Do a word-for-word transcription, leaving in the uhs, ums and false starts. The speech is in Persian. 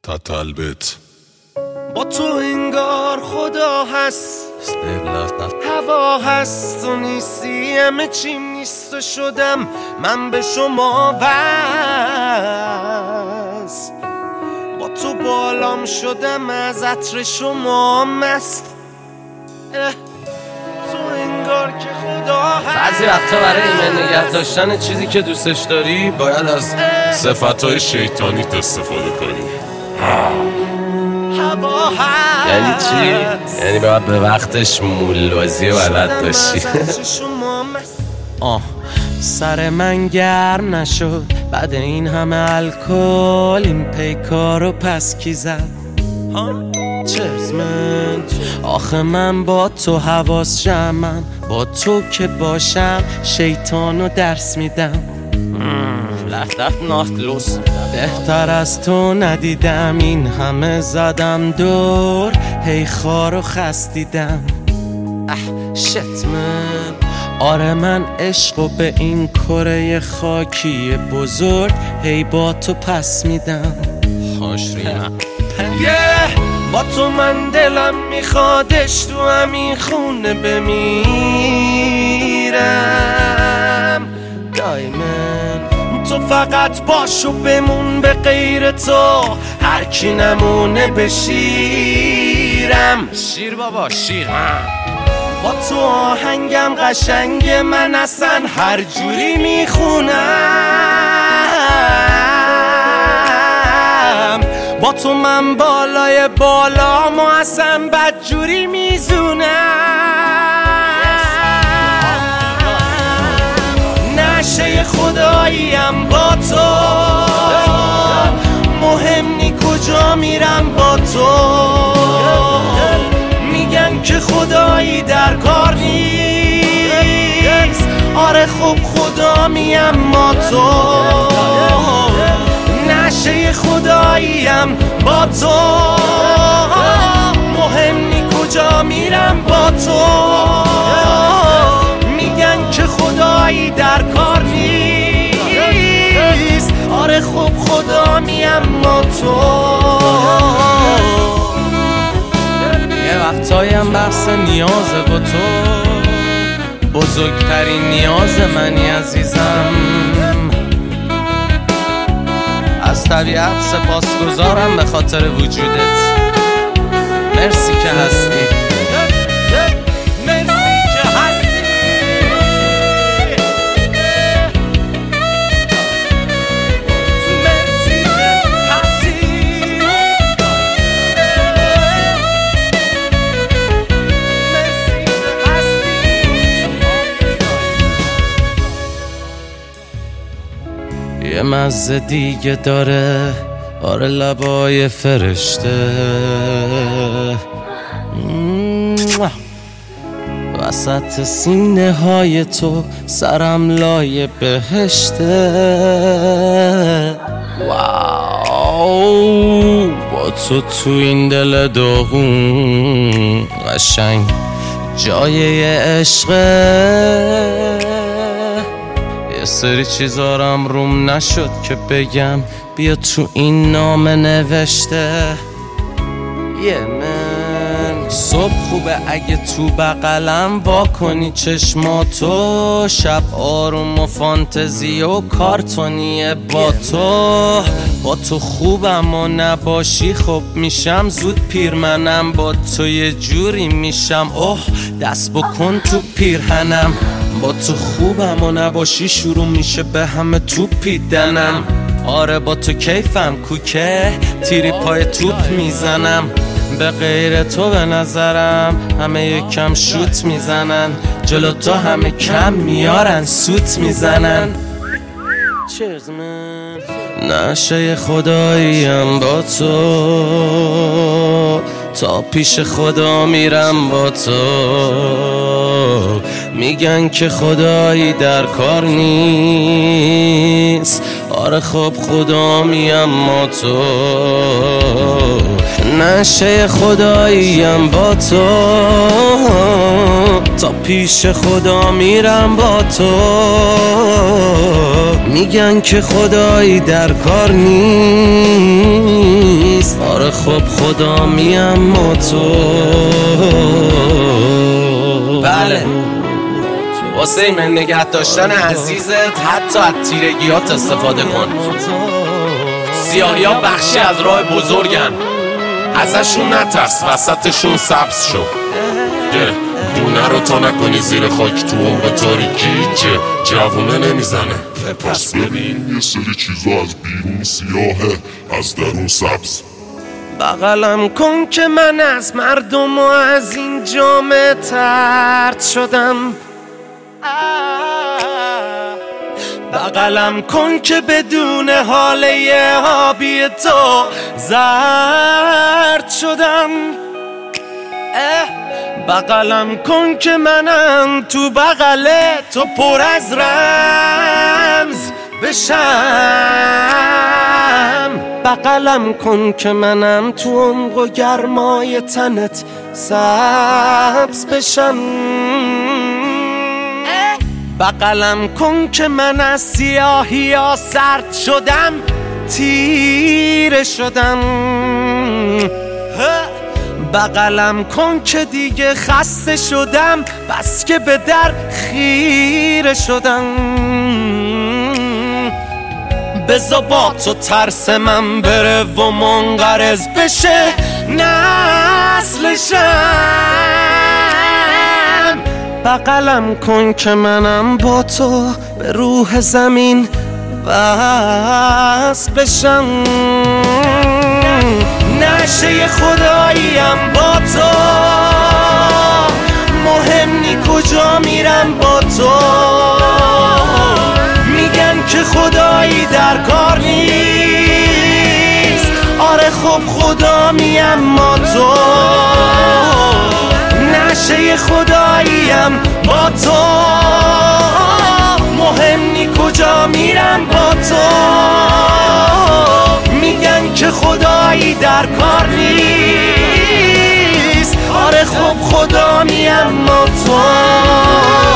تحت قلبت با تو انگار خدا هست، هوا هست و نیستی، همه چیم نیست و شدم من به شما وصل. با تو بالام شدم از عطر شما مست. تو انگار که خدا هست. بعضی وقتا برای ایمن نگه داشتن چیزی که دوستش داری باید از صفتهای شیطانیت استفاده کنی. هوا هست. یعنی چی؟ یعنی باید به وقتش مولوازی بلد باشی. آه سر من گرم نشد بعد این همه الکل، این پیکار رو پس کی زد؟ چرز من آخه من با تو حواس جمعم، با تو که باشم شیطانو درس میدم. لفتت ناخلوس بهتر از تو ندیدم، این همه زدم دور هی خار و خستیدم. اه شت من آره من عشقو به این کره خاکی بزرگ هی با تو پس میدم. خوش ریمم با تو من دلم میخوادش تو همین خونه بمیرم. دایمن تو فقط باشو بمون، به غیر تو هر کی نمونه بشیرم. شیر بابا شیر با تو آهنگم قشنگ، من اصلا هر جوری میخونم. با تو من بالای بالا ما اصلا بدجوری میزونم. نشه خداییم با تو، مهم نی کجا میرم با تو. میگن که خدایی در کار نیست، آره خب خدا میم ما تو. نشه خداییم با تو، مهم نی کجا میرم با تو. میگن که خدایی در کار نیست، آره خب خدا میم ما تو. یه وقتایم بحث نیازه با تو، بزرگترین نیاز منی عزیزم. از طبیعت سپاسگزارم به خاطر وجودت. مرسی که هستی، مرسی که هستی. مرسی که هستی. مرسی که هستی. یه مزه دیگه داره آره لبای فرشته، وسط سینه های تو سرم لای بهشته. واو با تو تو این دل داغون قشنگ جای عشقه. یه سری چیزارم روم نشد که بگم، بیا تو این نامه نوشته. یه من صبح خوبه اگه تو بغلم وا کنی چشماتو، شب آروم و فانتزی و کارتونیه با تو. با تو خوبم و نباشی خب میشم زود پیر، منم با تو یه جوری میشم اوه دست بکن تو پیرهنم. با تو خوبم و نباشی شروع میشه به همه توپیدنم. آره با تو کیفم کوکه تیری پای توپ میزنم. به غیر تو به نظرم همه یکم شوت میزنن، جلو تو همه کم میارن سوت میزنن. نشه خداییم با تو، تا پیش خدا میرم با تو. میگن که خدایی در کار نیست، آره خب خدا میم ما تو. نشه خداییم با تو، تا پیش خدا میرم با تو. میگن که خدایی در کار نیست، آره خب خدا میم با تو. بله واسه ایمن نگه داشتن عزیزت حتی از تیرگیات استفاده کن. سیاهی ها بخشی از راه بزرگن، ازشون نترس، وسطشون سبز شو. یه دونه رو تا نکنی زیر خاک تو عمق تاریکی که جوونه نمیزنه. پس ببین یه سری چیزا از بیرون سیاهه، از درون سبز. بغلم کن که من از مردم و از این جامعه طرد شدم. بغلم کن که بدون حاله آبی تو زرد شدم. بغلم کن که منم تو بغل تو پر از رمز بشم. بغلم کن که منم تو عمق و گرمای تنت سبز بشم. بغلم کن که من از سیاهی ها سرد شدم، تیره شدم. بغلم کن که دیگه خسته شدم، بس که به در خیره شدم. بذار با تو ترس من بره و منقرض بشه نسلشم. بغلم کن که منم با تو به روح زمین وصل بشم. نشه خداییم با تو، مهم نی کجا میرم با تو. میگن که خدایی در کار نیست، آره خب خدا میم با تو. نشه خداییم با تو، مهم نی کجا میرم با تو. میگن که خدایی در کار نیست، آره خب خدا میم با تو.